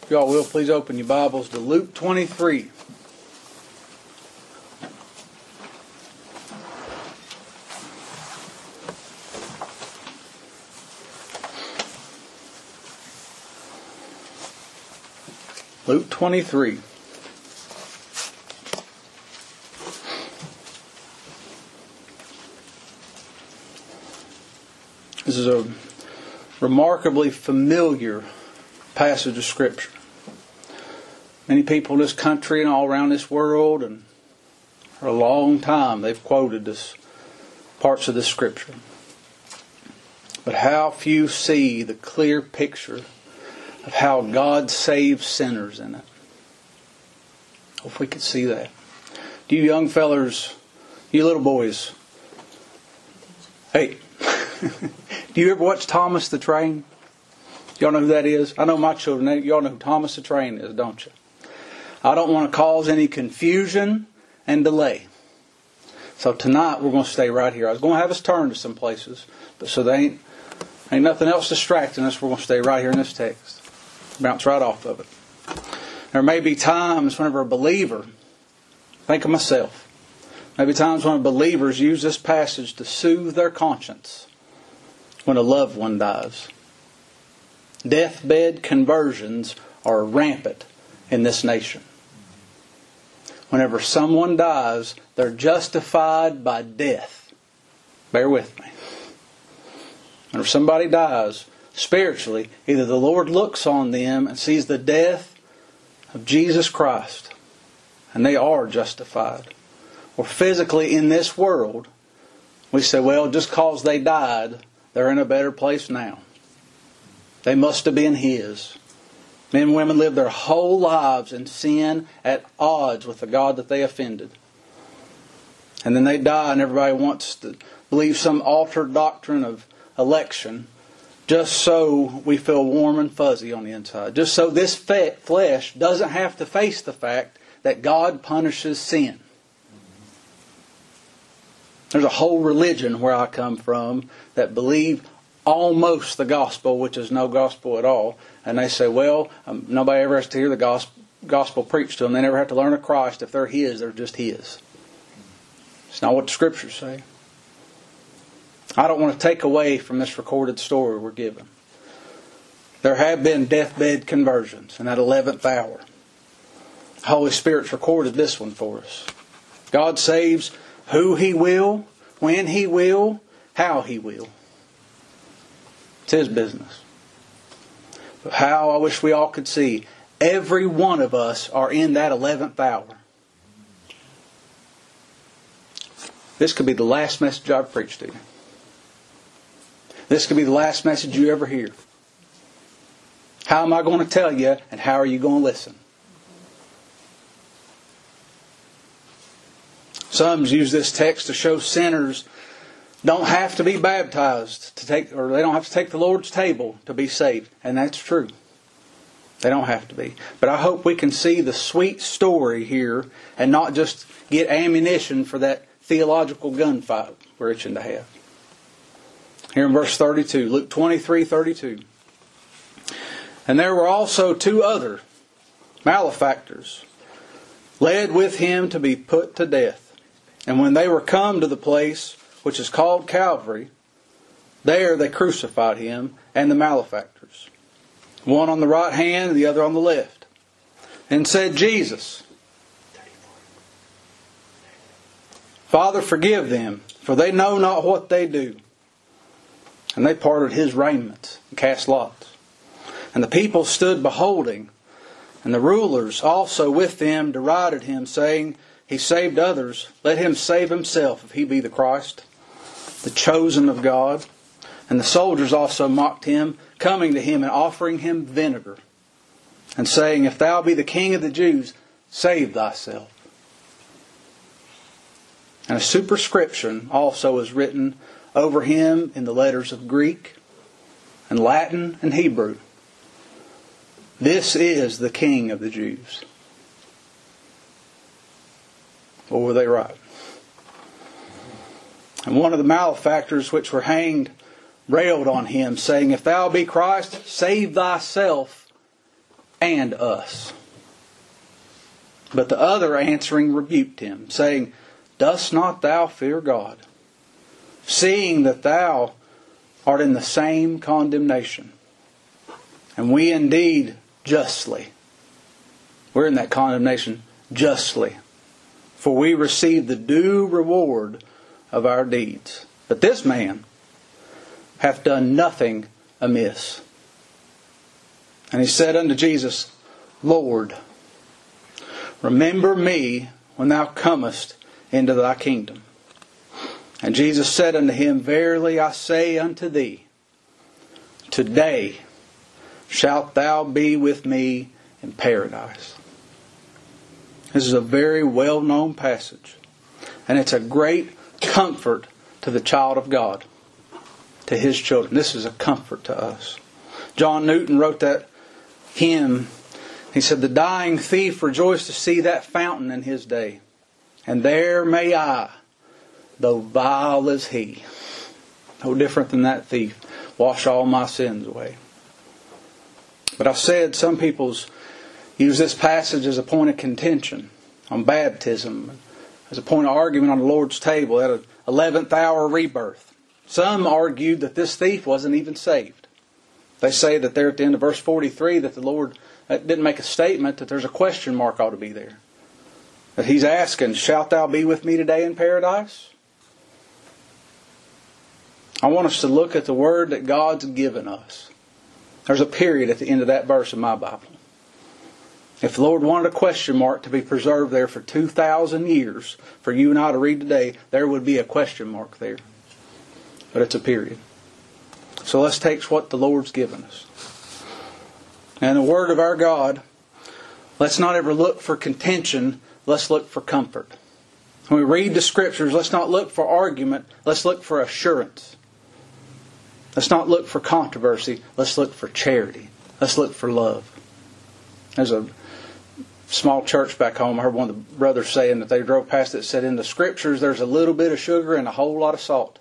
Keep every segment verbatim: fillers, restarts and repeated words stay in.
If y'all will, please open your Bibles to Luke twenty-three. Luke twenty-three. This is a remarkably familiar passage of Scripture. Many people in this country and all around this world, and for a long time, they've quoted this parts of the Scripture. But how few see the clear picture of how God saves sinners in it. If we could see that. Do you young fellers, you little boys, hey, do you ever watch Thomas the Train? Y'all know who that is? I know my children, y'all know who Thomas the Train is, don't you? I don't want to cause any confusion and delay. So tonight we're going to stay right here. I was going to have us turn to some places, but so there ain't, ain't nothing else distracting us. We're going to stay right here in this text. Bounce right off of it. There may be times whenever a believer, think of myself, maybe times when believers use this passage to soothe their conscience when a loved one dies. Deathbed conversions are rampant in this nation. Whenever someone dies, they're justified by death. Bear with me. Whenever somebody dies, spiritually, either the Lord looks on them and sees the death of Jesus Christ, and they are justified. Or physically in this world, we say, well, just because they died, they're in a better place now. They must have been His. Men and women live their whole lives in sin at odds with the God that they offended. And then they die and everybody wants to believe some altered doctrine of election just so we feel warm and fuzzy on the inside. Just so this flesh doesn't have to face the fact that God punishes sin. There's a whole religion where I come from that believe almost the gospel, which is no gospel at all. And they say, well, um, nobody ever has to hear the gospel, gospel preached to them. They never have to learn of Christ. If they're His, they're just His. It's not what the Scriptures say. I don't want to take away from this recorded story we're given. There have been deathbed conversions in that eleventh hour. The Holy Spirit's recorded this one for us. God saves who He will, when He will, how He will. It's His business. But how I wish we all could see every one of us are in that eleventh hour. This could be the last message I've preached to you. This could be the last message you ever hear. How am I going to tell you, and how are you going to listen? Some use this text to show sinners don't have to be baptized to take, or they don't have to take the Lord's table to be saved. And that's true. They don't have to be. But I hope we can see the sweet story here and not just get ammunition for that theological gunfight we're itching to have. Here in verse thirty-two, Luke twenty-three thirty-two. And there were also two other malefactors led with him to be put to death. And when they were come to the place which is called Calvary, there they crucified him and the malefactors, one on the right hand and the other on the left, and said, Jesus, Father, forgive them, for they know not what they do. And they parted his raiment and cast lots. And the people stood beholding, and the rulers also with them derided him, saying, He saved others, let him save himself, if he be the Christ, the chosen of God. And the soldiers also mocked him, coming to him and offering him vinegar, and saying, If thou be the King of the Jews, save thyself. And a superscription also is written over him in the letters of Greek and Latin and Hebrew. This is the King of the Jews. Or were they right? And one of the malefactors which were hanged railed on him, saying, If thou be Christ, save thyself and us. But the other answering rebuked him, saying, Dost not thou fear God, seeing that thou art in the same condemnation? And we indeed justly. We're in that condemnation justly. For we receive the due reward of our deeds. But this man hath done nothing amiss. And he said unto Jesus, Lord, remember me when thou comest into thy kingdom. And Jesus said unto him, Verily I say unto thee, today shalt thou be with me in paradise. This is a very well-known passage. And it's a great comfort to the child of God, to His children. This is a comfort to us. John Newton wrote that hymn. He said, The dying thief rejoiced to see that fountain in his day. And there may I, though vile as he, no different than that thief, wash all my sins away. But I said some people's use this passage as a point of contention on baptism, as a point of argument on the Lord's table at an eleventh hour rebirth. Some argued that this thief wasn't even saved. They say that there at the end of verse forty-three that the Lord that didn't make a statement, that there's a question mark ought to be there. That He's asking, shalt thou be with me today in paradise? I want us to look at the word that God's given us. There's a period at the end of that verse in my Bible. If the Lord wanted a question mark to be preserved there for two thousand years, for you and I to read today, there would be a question mark there. But it's a period. So let's take what the Lord's given us. And the Word of our God, let's not ever look for contention, let's look for comfort. When we read the Scriptures, let's not look for argument, let's look for assurance. Let's not look for controversy, let's look for charity. Let's look for love. There's a small church back home, I heard one of the brothers saying that they drove past it, said in the Scriptures there's a little bit of sugar and a whole lot of salt.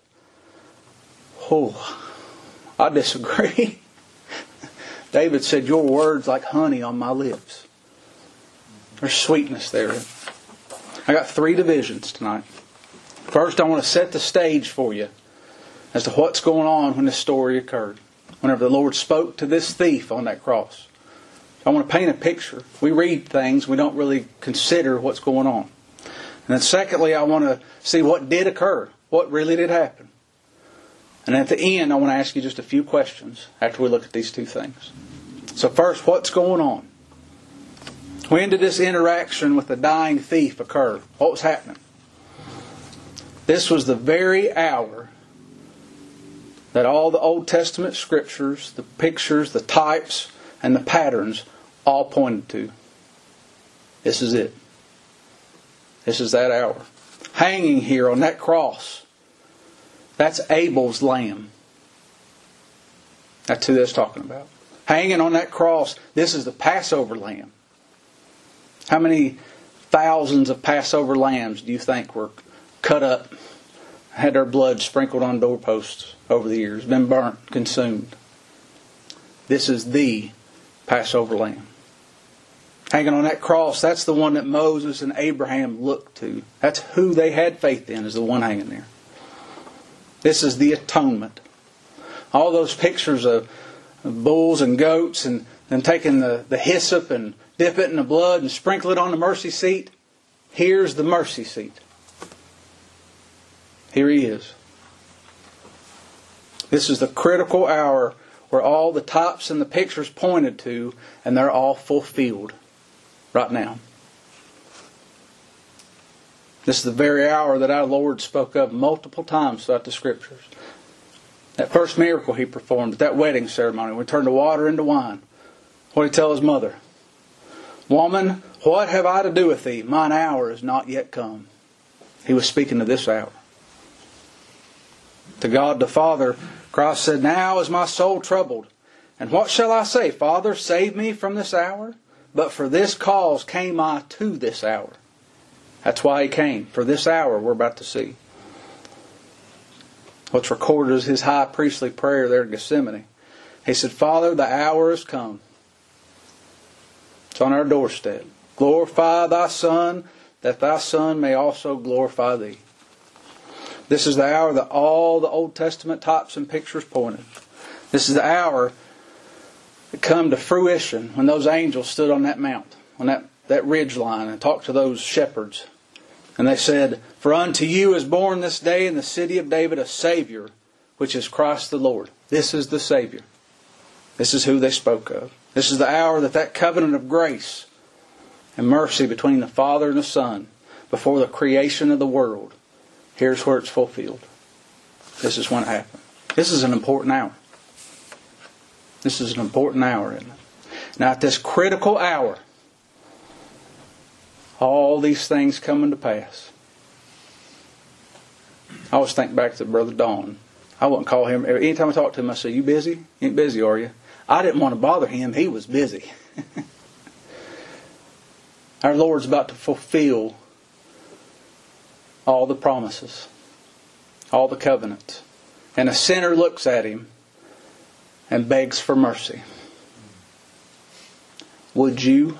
Oh, I disagree. David said, your word's like honey on my lips. There's sweetness there. I got three divisions tonight. First, I want to set the stage for you as to what's going on when this story occurred. Whenever the Lord spoke to this thief on that cross. I want to paint a picture. We read things, we don't really consider what's going on. And then secondly, I want to see what did occur. What really did happen. And at the end, I want to ask you just a few questions after we look at these two things. So first, what's going on? When did this interaction with the dying thief occur? What was happening? This was the very hour that all the Old Testament scriptures, the pictures, the types, and the patterns all pointed to. This is it. This is that hour. Hanging here on that cross, that's Abel's lamb. That's who that's talking about. Hanging on that cross, this is the Passover lamb. How many thousands of Passover lambs do you think were cut up, had their blood sprinkled on doorposts over the years, been burnt, consumed? This is the Passover lamb. Hanging on that cross, that's the one that Moses and Abraham looked to. That's who they had faith in, is the one hanging there. This is the atonement. All those pictures of bulls and goats and then taking the, the hyssop and dip it in the blood and sprinkle it on the mercy seat. Here's the mercy seat. Here He is. This is the critical hour where all the types and the pictures pointed to, and they're all fulfilled right now. This is the very hour that our Lord spoke of multiple times throughout the Scriptures. That first miracle He performed at that wedding ceremony, when He turned the water into wine. What did He tell His mother? Woman, what have I to do with thee? Mine hour is not yet come. He was speaking to this hour. To God the Father, Christ said, Now is my soul troubled. And what shall I say? Father, save me from this hour? But for this cause came I to this hour. That's why He came. For this hour we're about to see. What's recorded is His high priestly prayer there in Gethsemane. He said, Father, the hour has come. It's on our doorstep. Glorify thy Son, that thy Son may also glorify thee. This is the hour that all the Old Testament types and pictures pointed. This is the hour that come to fruition when those angels stood on that mount, on that, that ridge line, and talked to those shepherds. And they said, For unto you is born this day in the city of David a Savior, which is Christ the Lord. This is the Savior. This is who they spoke of. This is the hour that that covenant of grace and mercy between the Father and the Son before the creation of the world, here's where it's fulfilled. This is when it happened. This is an important hour. This is an important hour, isn't it? Now at this critical hour, all these things coming to pass. I always think back to Brother Don. I wouldn't call him. Anytime I talk to him, I say, You busy? You ain't busy, are you? I didn't want to bother him. He was busy. Our Lord's about to fulfill all the promises, all the covenants. And a sinner looks at Him and begs for mercy. Would you?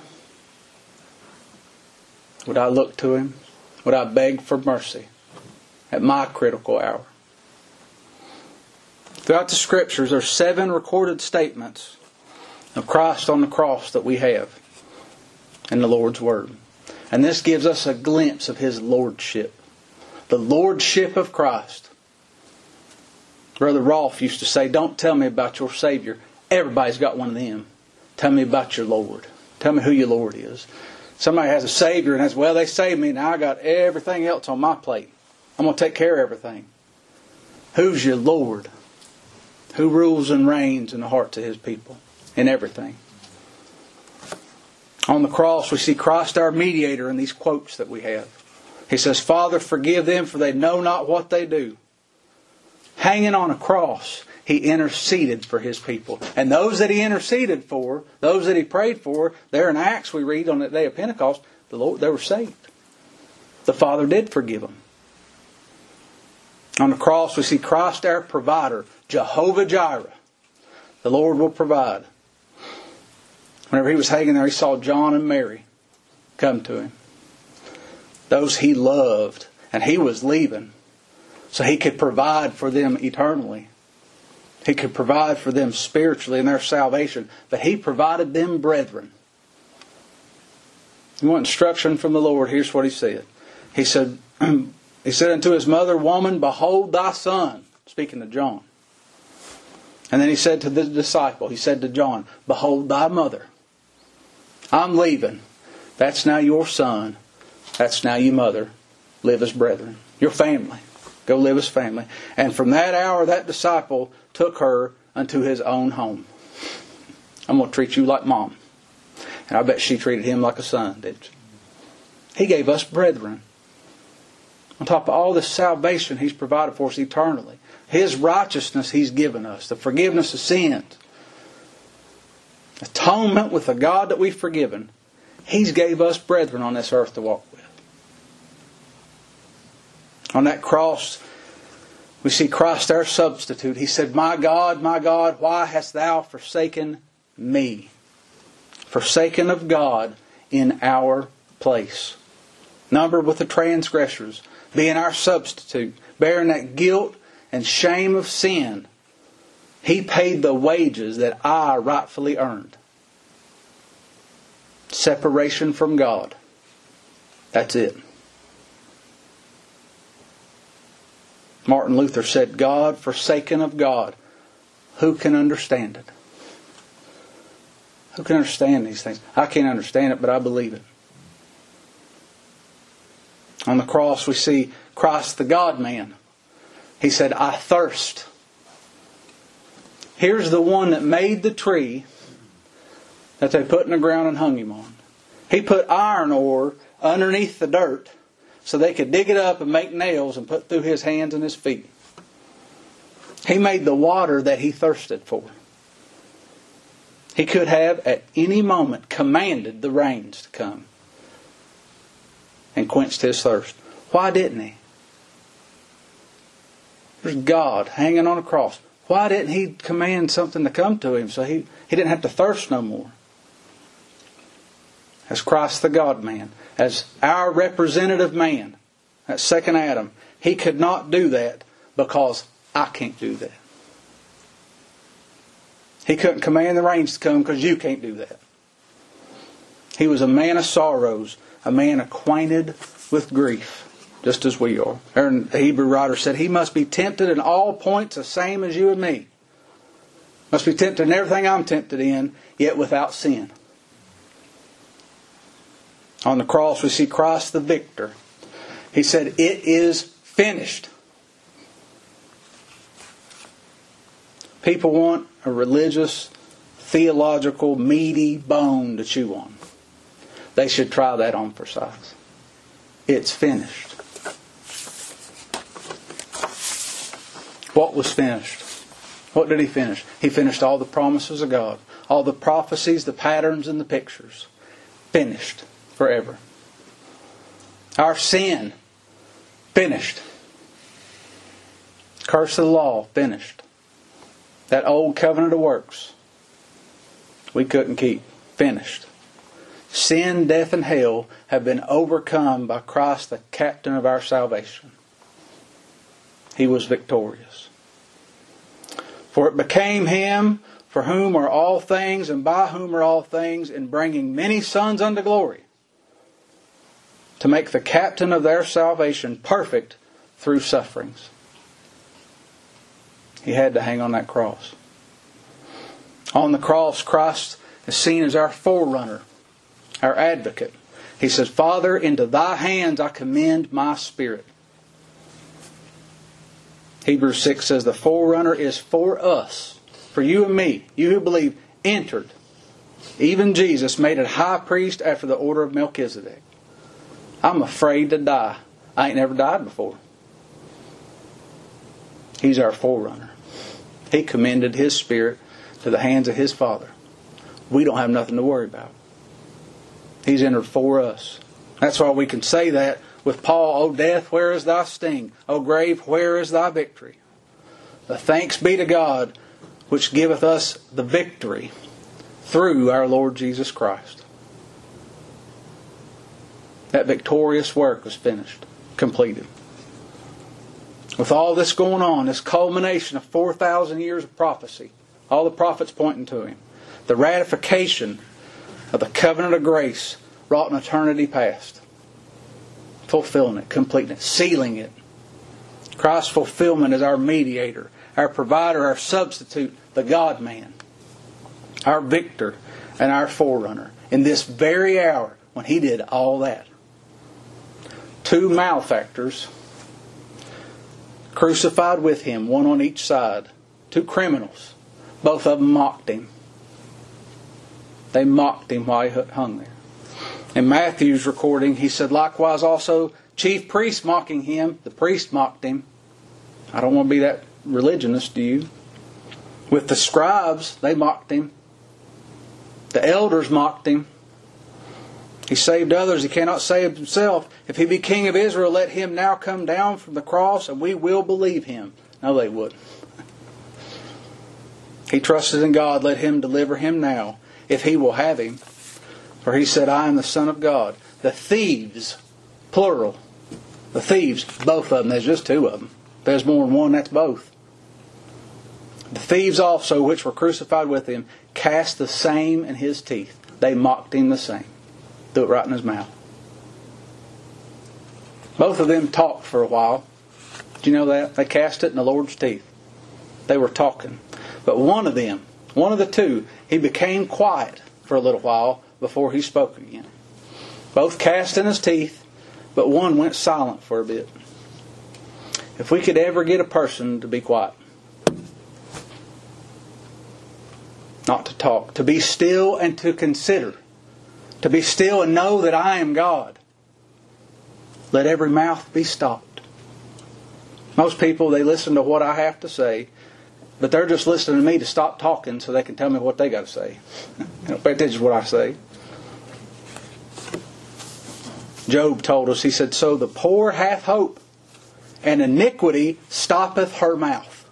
Would I look to Him? Would I beg for mercy at my critical hour? Throughout the Scriptures, there are seven recorded statements of Christ on the cross that we have in the Lord's Word. And this gives us a glimpse of His Lordship. The Lordship of Christ. Brother Rolfe used to say, Don't tell me about your Savior. Everybody's got one of them. Tell me about your Lord. Tell me who your Lord is. Somebody has a Savior and says, Well, they saved me. Now I got everything else on my plate. I'm going to take care of everything. Who's your Lord? Who rules and reigns in the hearts of His people? In everything. On the cross we see Christ our mediator in these quotes that we have. He says, Father, forgive them, for they know not what they do. Hanging on a cross, He interceded for His people. And those that He interceded for, those that He prayed for, there in Acts we read on the day of Pentecost, the Lord, they were saved. The Father did forgive them. On the cross we see Christ our provider, Jehovah Jireh. The Lord will provide. Whenever He was hanging there, He saw John and Mary come to Him. Those He loved. And He was leaving. So He could provide for them eternally. He could provide for them spiritually in their salvation. But He provided them brethren. You want instruction from the Lord? Here's what He said. He said, He said unto His mother, Woman, behold thy son. Speaking to John. And then He said to the disciple, He said to John, Behold thy mother. I'm leaving. That's now your son. That's now your mother. Live as brethren. Your family. Go live as family. And from that hour, that disciple took her unto his own home. I'm going to treat you like Mom. And I bet she treated him like a son, didn't she? He gave us brethren. On top of all this salvation He's provided for us eternally. His righteousness He's given us. The forgiveness of sins. Atonement with the God that we've forgiven. He's gave us brethren on this earth to walk with. On that cross, we see Christ our substitute. He said, My God, my God, why hast thou forsaken me? Forsaken of God in our place. Numbered with the transgressors. Being our substitute. Bearing that guilt and shame of sin. He paid the wages that I rightfully earned. Separation from God. That's it. Martin Luther said, God forsaken of God. Who can understand it? Who can understand these things? I can't understand it, but I believe it. On the cross we see Christ the God-man. He said, I thirst. Here's the one that made the tree that they put in the ground and hung Him on. He put iron ore underneath the dirt so they could dig it up and make nails and put through His hands and His feet. He made the water that He thirsted for. He could have at any moment commanded the rains to come and quenched His thirst. Why didn't He? There's God hanging on a cross. Why didn't He command something to come to Him so he, he didn't have to thirst no more? as Christ the God-man, as our representative man, that second Adam. He could not do that because I can't do that. He couldn't command the rains to come because you can't do that. He was a man of sorrows, a man acquainted with grief, just as we are. And the Hebrew writer said he must be tempted in all points the same as you and me. Must be tempted in everything I'm tempted in, yet without sin. On the cross we see Christ the victor. He said, "It is finished." People want a religious, theological, meaty bone to chew on. They should try that on for size. It's finished. What was finished? What did He finish? He finished all the promises of God. All the prophecies, the patterns, and the pictures. Finished forever. Our sin, finished. Curse of the law, finished. That old covenant of works, we couldn't keep. Finished. Sin, death, and hell have been overcome by Christ, the captain of our salvation. He was victorious. For it became Him for whom are all things, and by whom are all things, in bringing many sons unto glory, to make the captain of their salvation perfect through sufferings. He had to hang on that cross. On the cross, Christ is seen as our forerunner, our advocate. He says, "Father, into Thy hands I commend my spirit." Hebrews six says the forerunner is for us, for you and me, you who believe, entered. Even Jesus made it high priest after the order of Melchizedek. I'm afraid to die. I ain't never died before. He's our forerunner. He commended His Spirit to the hands of His Father. We don't have nothing to worry about. He's entered for us. That's why we can say that with Paul, "O death, where is thy sting? O grave, where is thy victory? The thanks be to God, which giveth us the victory through our Lord Jesus Christ." That victorious work was finished, completed. With all this going on, this culmination of four thousand years of prophecy, all the prophets pointing to Him, the ratification of the covenant of grace wrought in eternity past, fulfilling it, completing it, sealing it. Christ's fulfillment is our mediator, our provider, our substitute, the God-man, our victor, and our forerunner. In this very hour, when He did all that, two malefactors crucified with Him, one on each side, two criminals, both of them mocked Him. They mocked Him while He hung there. In Matthew's recording, he said, likewise also chief priests mocking Him. The priest mocked Him. I don't want to be that religionist, do you? With the scribes, they mocked Him. The elders mocked Him. He saved others. He cannot save Himself. If He be King of Israel, let Him now come down from the cross and we will believe Him. No, they wouldn't. He trusted in God. Let Him deliver him now, if He will have him. For He said, I am the Son of God. The thieves, plural. The thieves, both of them. There's just two of them. If there's more than one, that's both. The thieves also, which were crucified with Him, cast the same in His teeth. They mocked Him the same. Threw it right in His mouth. Both of them talked for a while. Did you know that? They cast it in the Lord's teeth. They were talking. But one of them, one of the two, he became quiet for a little while before he spoke again. Both cast in his teeth, but one went silent for a bit. If we could ever get a person to be quiet, not to talk, to be still and to consider, to be still and know that I am God, let every mouth be stopped. Most people, they listen to what I have to say, but they're just listening to me to stop talking so they can tell me what they got to say. You know, pay attention to what I say. Job told us, he said, so the poor hath hope, and iniquity stoppeth her mouth.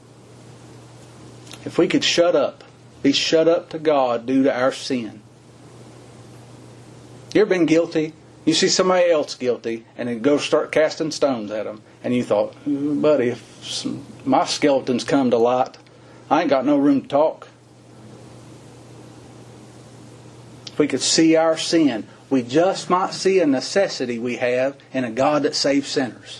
If we could shut up, be shut up to God due to our sin, You ever been guilty? You see somebody else guilty, and then go start casting stones at them, and you thought, buddy, if some, my skeletons come to light, I ain't got no room to talk. If we could see our sin, we just might see a necessity we have in a God that saves sinners.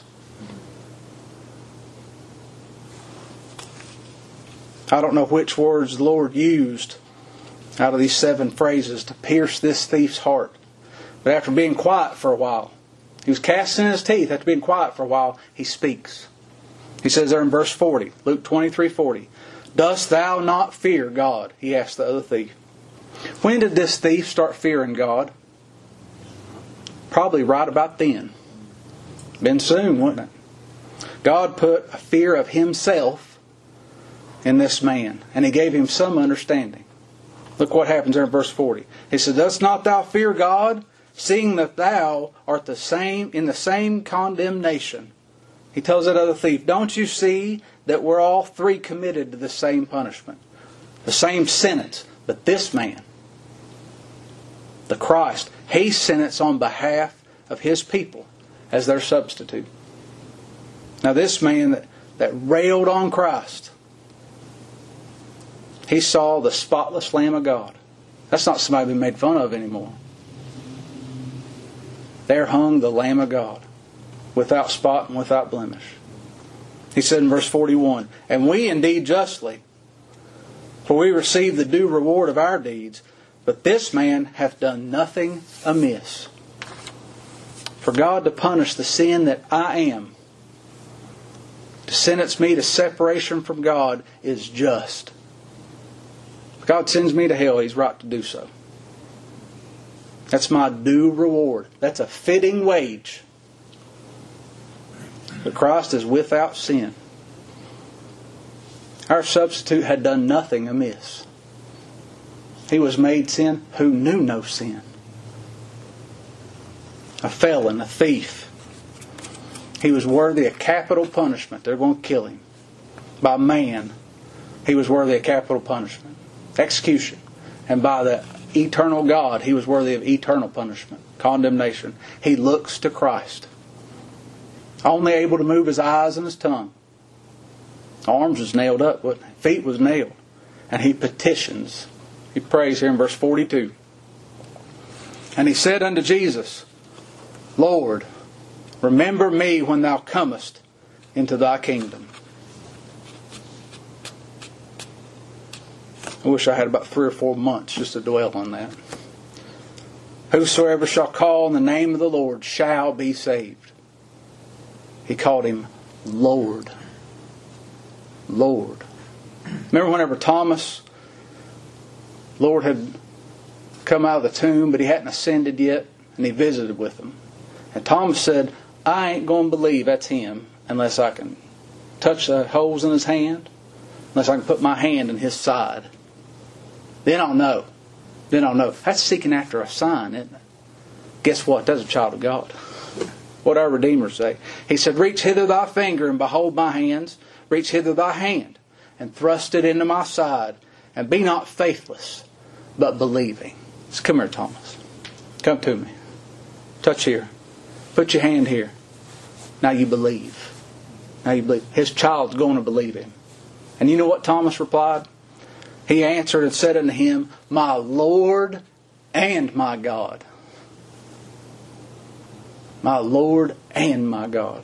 I don't know which words the Lord used out of these seven phrases to pierce this thief's heart. But after being quiet for a while, he was casting his teeth. After being quiet for a while, he speaks. He says there in verse forty, Luke twenty-three forty, "Dost thou not fear God?" He asked the other thief. When did this thief start fearing God? Probably right about then. Been soon, wouldn't it? God put a fear of Himself in this man, and He gave him some understanding. Look what happens there in verse forty. He said, "Dost not thou fear God, seeing that thou art the same in the same condemnation?" He tells that other thief, "Don't you see that we're all three committed to the same punishment, the same sentence? But this man, the Christ, He sentenced on behalf of His people as their substitute." Now this man that, that railed on Christ, he saw the spotless Lamb of God. That's not somebody being made fun of anymore. There hung the Lamb of God, without spot and without blemish. He said in verse forty-one, "And we indeed justly, for we receive the due reward of our deeds, but this man hath done nothing amiss." For God to punish the sin that I am, to sentence me to separation from God, is just. If God sends me to hell, He's right to do so. That's my due reward. That's a fitting wage. But Christ is without sin. Our substitute had done nothing amiss. He was made sin who knew no sin. A felon, a thief. He was worthy of capital punishment. They're going to kill him. By man, he was worthy of capital punishment. Execution. And by the eternal God, he was worthy of eternal punishment. Condemnation. He looks to Christ. Only able to move his eyes and his tongue. Arms was nailed up, wasn't it? Feet was nailed. And he petitions. He prays here in verse forty-two. "And he said unto Jesus, Lord, remember me when thou comest into thy kingdom." I wish I had about three or four months just to dwell on that. "Whosoever shall call on the name of the Lord shall be saved." He called Him Lord. Lord. Remember whenever Thomas, Lord had come out of the tomb, but He hadn't ascended yet, and He visited with them. And Thomas said, "I ain't going to believe that's Him unless I can touch the holes in His hand, unless I can put my hand in His side. Then I'll know. Then I'll know." That's seeking after a sign, isn't it? Guess what? That's a child of God. What our Redeemer say? He said, "Reach hither thy finger and behold my hands. Reach hither thy hand and thrust it into my side. And be not faithless, but believing." So come here, Thomas. Come to me. Touch here. Put your hand here. Now you believe. Now you believe. His child's going to believe Him. And you know what Thomas replied? He answered and said unto Him, "My Lord and my God." My Lord and my God.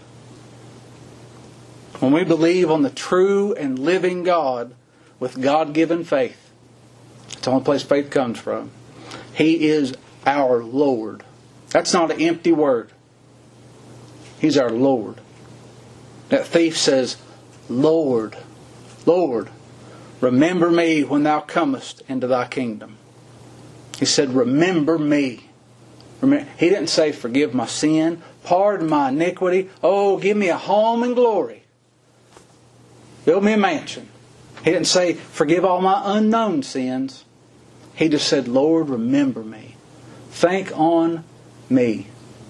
When we believe on the true and living God with God-given faith, it's the only place faith comes from. He is our Lord. That's not an empty word. He's our Lord. That thief says, "Lord, Lord, remember me when thou comest into thy kingdom." He said, "Remember me." He didn't say, "Forgive my sin, pardon my iniquity, oh, give me a home in glory, build me a mansion." He didn't say, "Forgive all my unknown sins." He just said, "Lord, remember me. Think on me."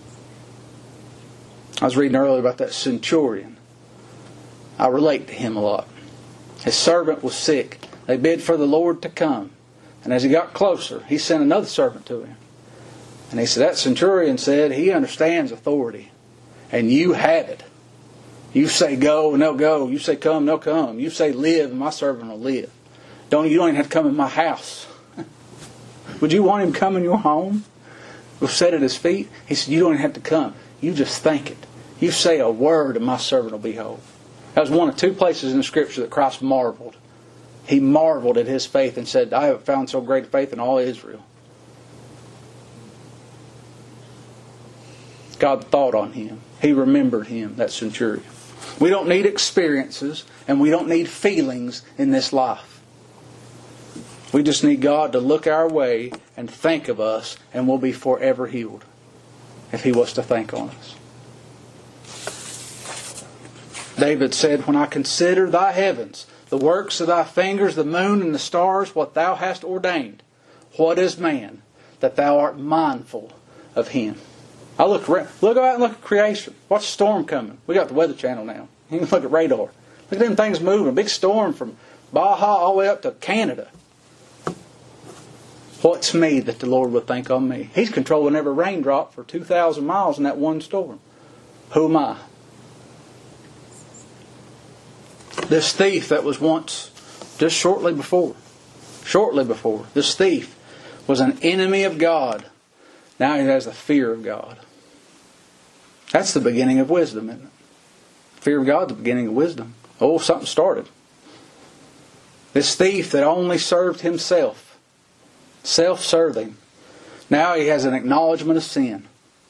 I was reading earlier about that centurion. I relate to him a lot. His servant was sick. They bid for the Lord to come. And as he got closer, He sent another servant to him. And he said, that centurion said he understands authority. And you have it. You say go and they'll go. You say come and they'll come. You say live and my servant will live. Don't, you don't even have to come in my house. Would you want him to come in your home? We'll sit at his feet. He said, you don't even have to come. You just think it. You say a word and my servant will be whole. That was one of two places in the Scripture that Christ marveled. He marveled at his faith and said, I haven't found so great faith in all Israel. God thought on him. He remembered him, that centurion. We don't need experiences and we don't need feelings in this life. We just need God to look our way and think of us, and we'll be forever healed if He was to think on us. David said, when I consider thy heavens, the works of thy fingers, the moon and the stars, what thou hast ordained, what is man, that thou art mindful of him? I look around, look out and look at creation. Watch a storm coming. We got the Weather Channel now. You can look at radar. Look at them things moving. A big storm from Baja all the way up to Canada. What's me that the Lord would think on me? He's controlling every raindrop for two thousand miles in that one storm. Who am I? This thief that was once, just shortly before, shortly before, this thief was an enemy of God. Now he has the fear of God. That's the beginning of wisdom, isn't it? Fear of God is the beginning of wisdom. Oh, something started. This thief that only served himself, self-serving, now he has an acknowledgement of sin.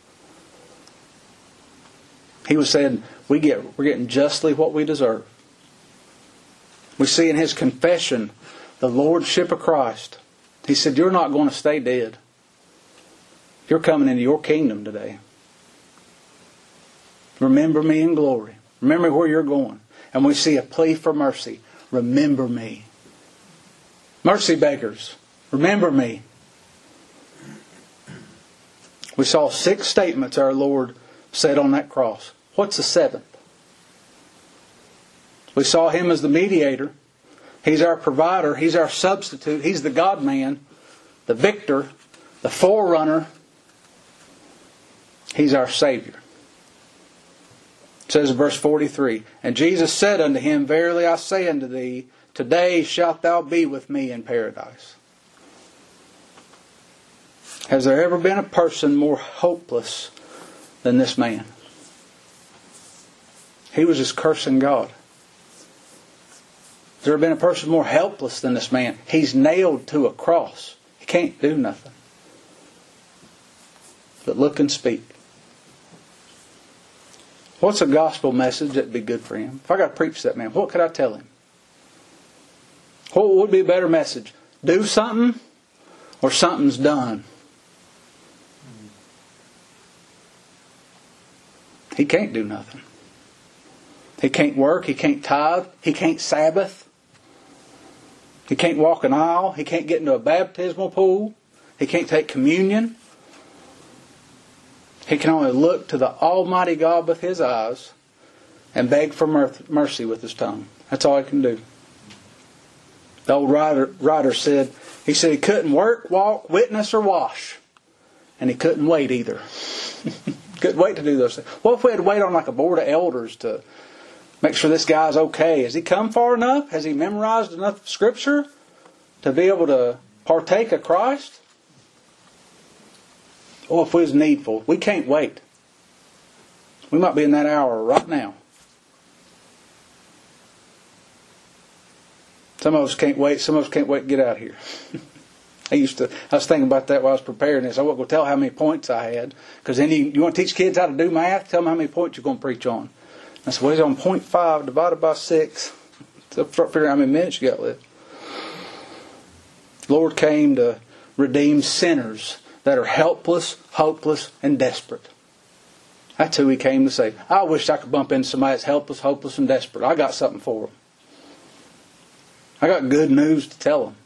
He was saying, we get, we're getting justly what we deserve. We see in his confession the Lordship of Christ. He said, you're not going to stay dead. You're coming into your kingdom today. Remember me in glory. Remember where you're going. And we see a plea for mercy. Remember me. Mercy beggars, remember me. We saw six statements our Lord said on that cross. What's the seventh? We saw Him as the mediator. He's our provider. He's our substitute. He's the God-man, the victor, the forerunner. He's our Savior. It says in verse forty-three, and Jesus said unto him, verily I say unto thee, today shalt thou be with me in paradise. Has there ever been a person more hopeless than this man? He was just cursing God. Has there been a person more helpless than this man? He's nailed to a cross. He can't do nothing but look and speak. What's a gospel message that'd be good for him? If I got to preach to that man, what could I tell him? What would be a better message? Do something or something's done? He can't do nothing. He can't work. He can't tithe. He can't Sabbath. He can't walk an aisle. He can't get into a baptismal pool. He can't take communion. He can only look to the Almighty God with his eyes and beg for mercy with his tongue. That's all he can do. The old writer, writer said, he said he couldn't work, walk, witness, or wash. And he couldn't wait either. Couldn't wait to do those things. What if we had to wait on like a board of elders to make sure this guy's okay? Has he come far enough? Has he memorized enough Scripture to be able to partake of Christ? Oh, if we was needful. We can't wait. We might be in that hour right now. Some of us can't wait. Some of us can't wait to get out of here. I used to. I was thinking about that while I was preparing this. I wasn't going to tell how many points I had, because then you, you want to teach kids how to do math. Tell them how many points you're going to preach on. I said, well, he's on point five divided by six. So figure out how many minutes you got left. The Lord came to redeem sinners that are helpless, hopeless, and desperate. That's who He came to save. I wish I could bump into somebody that's helpless, hopeless, and desperate. I got something for them. I got good news to tell them.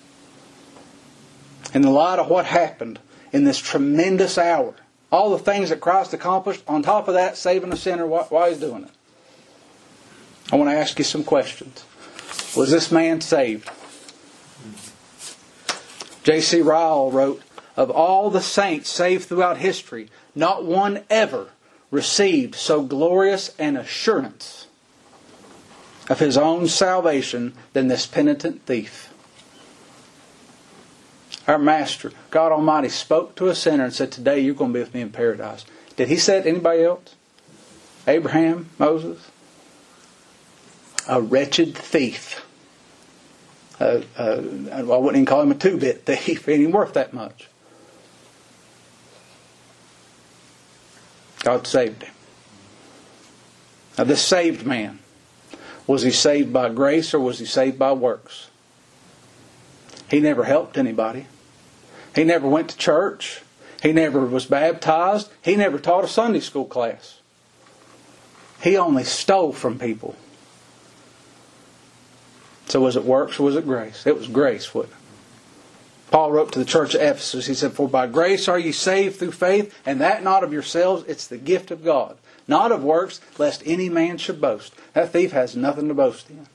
In the light of what happened in this tremendous hour, all the things that Christ accomplished, on top of that, saving a sinner while He's doing it. I want to ask you some questions. Was this man saved? J C Ryle wrote, of all the saints saved throughout history, not one ever received so glorious an assurance of his own salvation than this penitent thief. Our Master, God Almighty, spoke to a sinner and said, today you're going to be with me in paradise. Did He say it to anybody else? Abraham? Moses? A wretched thief. Uh, uh, I wouldn't even call him a two-bit thief. He ain't even worth that much. God saved him. Now this saved man, was he saved by grace or was he saved by works? He never helped anybody. He never went to church. He never was baptized. He never taught a Sunday school class. He only stole from people. So was it works or was it grace? It was grace, wasn't it? Paul wrote to the church of Ephesus, he said, for by grace are ye saved through faith, and that not of yourselves, it's the gift of God. Not of works, lest any man should boast. That thief has nothing to boast in.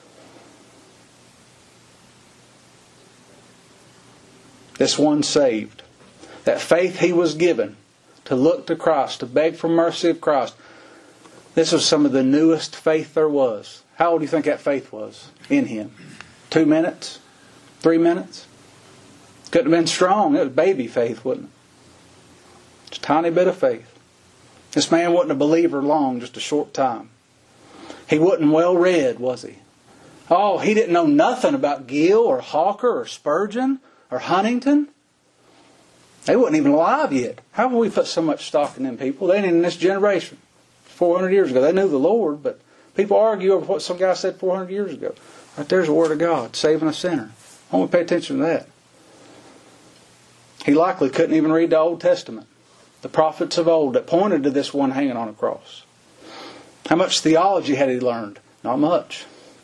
This one saved. That faith he was given to look to Christ, to beg for mercy of Christ. This was some of the newest faith there was. How old do you think that faith was in him? Two minutes? Three minutes? Couldn't have been strong. It was baby faith, wasn't it? Just a tiny bit of faith. This man wasn't a believer long, just a short time. He wasn't well read, was he? Oh, he didn't know nothing about Gill or Hawker or Spurgeon or Huntington. They wasn't even alive yet. How will we put so much stock in them people? They ain't in this generation. four hundred years ago. They knew the Lord, but people argue over what some guy said four hundred years ago. Right there's the Word of God, saving a sinner. I want to pay attention to that. He likely couldn't even read the Old Testament. The prophets of old that pointed to this one hanging on a cross. How much theology had he learned? Not much.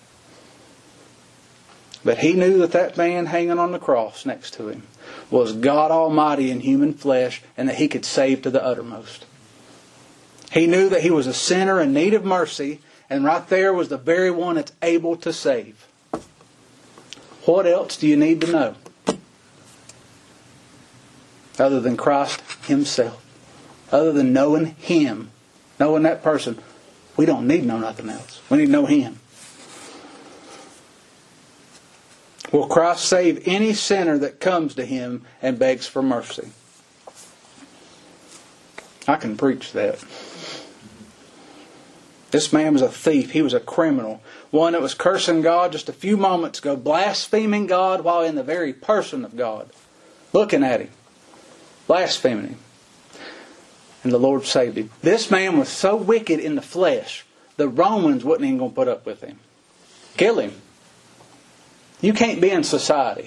But he knew that that man hanging on the cross next to him was God Almighty in human flesh and that He could save to the uttermost. He knew that he was a sinner in need of mercy, and right there was the very one that's able to save. What else do you need to know? Other than Christ Himself. Other than knowing Him. Knowing that person. We don't need to know nothing else. We need to know Him. Will Christ save any sinner that comes to Him and begs for mercy? I can preach that. This man was a thief. He was a criminal. One that was cursing God just a few moments ago. Blaspheming God while in the very person of God. Looking at Him. Blaspheming Him. And the Lord saved him. This man was so wicked in the flesh, the Romans wasn't even going to put up with him. Kill him. You can't be in society.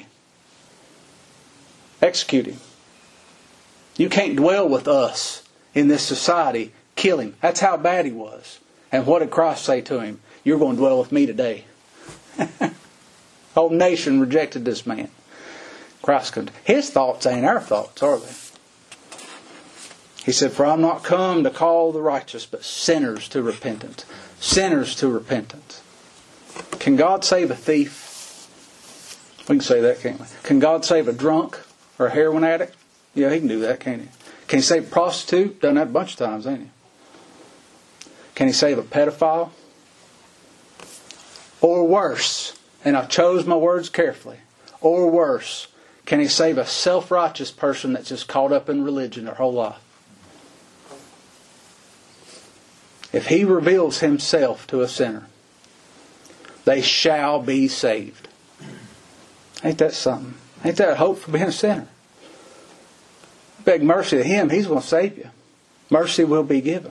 Execute him. You can't dwell with us in this society. Kill him. That's how bad he was. And what did Christ say to him? You're going to dwell with me today. The whole nation rejected this man. Christ could. His thoughts ain't our thoughts, are they? He said, for I'm not come to call the righteous, but sinners to repentance. Sinners to repentance. Can God save a thief? We can say that, can't we? Can God save a drunk or a heroin addict? Yeah, He can do that, can't He? Can He save a prostitute? Done that a bunch of times, ain't He? Can He save a pedophile? Or worse, and I chose my words carefully, or worse, can He save a self-righteous person that's just caught up in religion their whole life? If He reveals Himself to a sinner, they shall be saved. Ain't that something? Ain't that a hope for being a sinner? Beg mercy to Him, He's going to save you. Mercy will be given.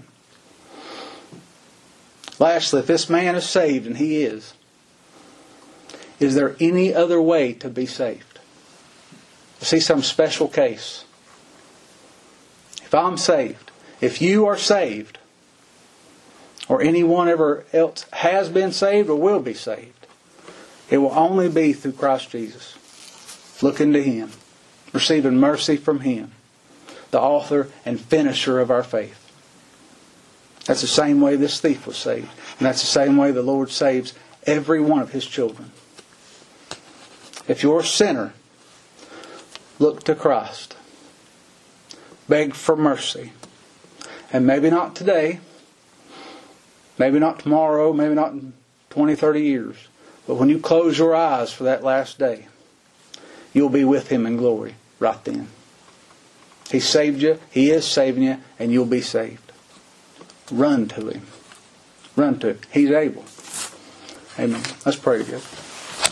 Lastly, if this man is saved, and he is, is there any other way to be saved? See some special case. If I'm saved, if you are saved, or anyone ever else has been saved or will be saved, it will only be through Christ Jesus. Looking to Him. Receiving mercy from Him. The author and finisher of our faith. That's the same way this thief was saved. And that's the same way the Lord saves every one of His children. If you're a sinner, look to Christ. beg for mercy. And maybe not today, maybe not tomorrow, maybe not in twenty, thirty years. But when you close your eyes for that last day, you'll be with Him in glory right then. He saved you, He is saving you, and you'll be saved. Run to Him. Run to Him. He's able. Amen. Let's pray together.